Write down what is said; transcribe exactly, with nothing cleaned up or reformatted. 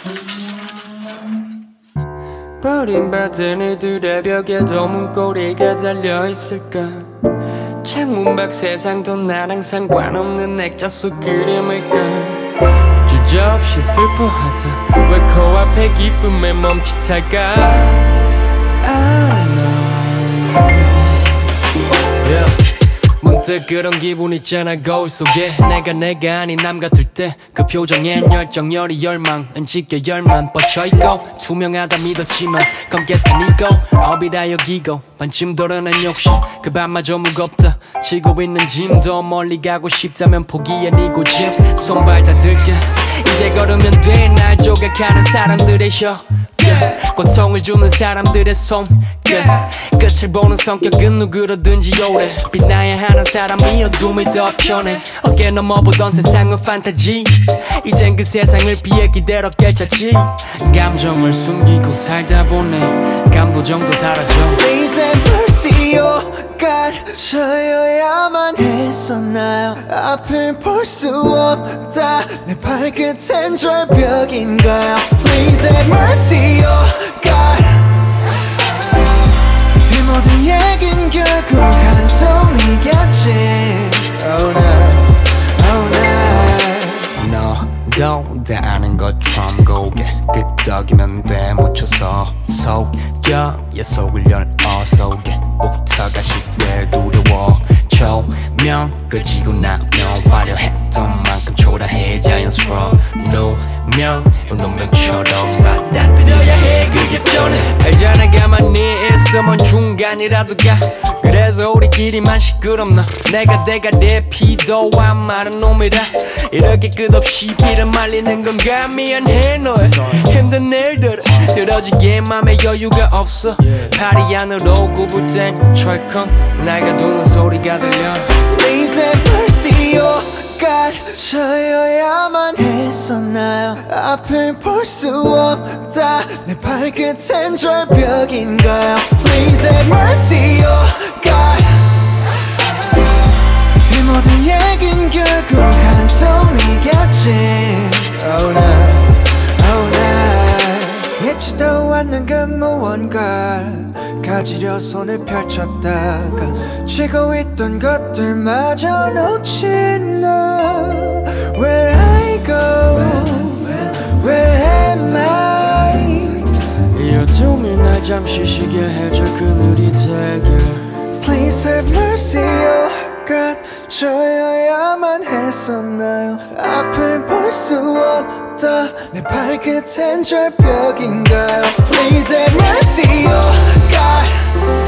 버림받은 이들의 벽에도 문고리가 달려있을까. 창문 밖 세상도 나랑 상관없는 액자속 그림일까. 주저없이 슬퍼하다 왜 코앞에 기쁨에 멈칫할까. I know. Yeah. 문득 그런 기분 있잖아. 거울 속에 내가 내가 아닌 남 같을 때 그 표정엔 열정 열이 열망은 짙게 열만 뻗쳐있고 투명하다 믿었지만 검게 타니고 업이라 여기고 반쯤 도려낸 욕심 그 밤마저 무겁다. 지고 있는 짐도 멀리 가고 싶다면 포기해 네 고집. 손발 다 들게 이제 걸으면 돼. 날 조각하는 사람들의 혀 고통을 주는 사람들의 손끝. 끝을 보는 성격은 누구로든지 오래 빛나야 하는 사람이 어둠이 더 편해. 어깨 넘어보던 세상은 판타지. 이젠 그 세상을 피해 기대로 깨쳤지. 감정을 숨기고 살다 보네 감도정도 사라져. Please have mercy, oh God. 저여야만 했었나요? 앞을 볼 수 없다. 내 발끝엔 절벽인가요? Please have mercy, oh God. 이 모든 얘긴 결국 한숨이겠지. Oh no, oh no. 너도 다 아는 것처럼 고개 끄덕이면 돼 묻혀서 속여 얘 속을 열어 속에 목터가 쉽게 두려워. 조명 꺼지고 나면 화려했던 만큼 초라해 자연스러워. 누명 운명처럼 받아들여야 해 그게 편해. 알잖아 가만히 있으면 중간이라도 가. 그래서 우리끼리만 시끄럽나. 내가 내가 내 피도 안 마른 놈이라 이렇게 끝없이 피를 말리는 건가. 미안해 너의 힘든 일들 들어지게 맘에 여유가 없어. 팔이 안으로 굽을 땐 철컹 날 가두는 소리가 들려. Please have mercy, oh God. 저여야만 했었나요? 앞을 볼 수 없다. 내 발끝엔 절벽인가요? Please have mercy, oh God. 이 모든 얘긴 결국 한숨이겠지. Oh no, oh no. 예치도 않는 그 무언가를 가지려 손을 펼쳤다가 쥐고 있던 것들마저 놓친 너. Where I go, where am I? 이 어둠이 날 잠시 쉬게 해줄 그늘이 되길. Please have mercy, oh God. 저여야만 했었나요? 앞을 볼 수 없다. 내 발끝엔 절벽인가요? Please have mercy, oh God.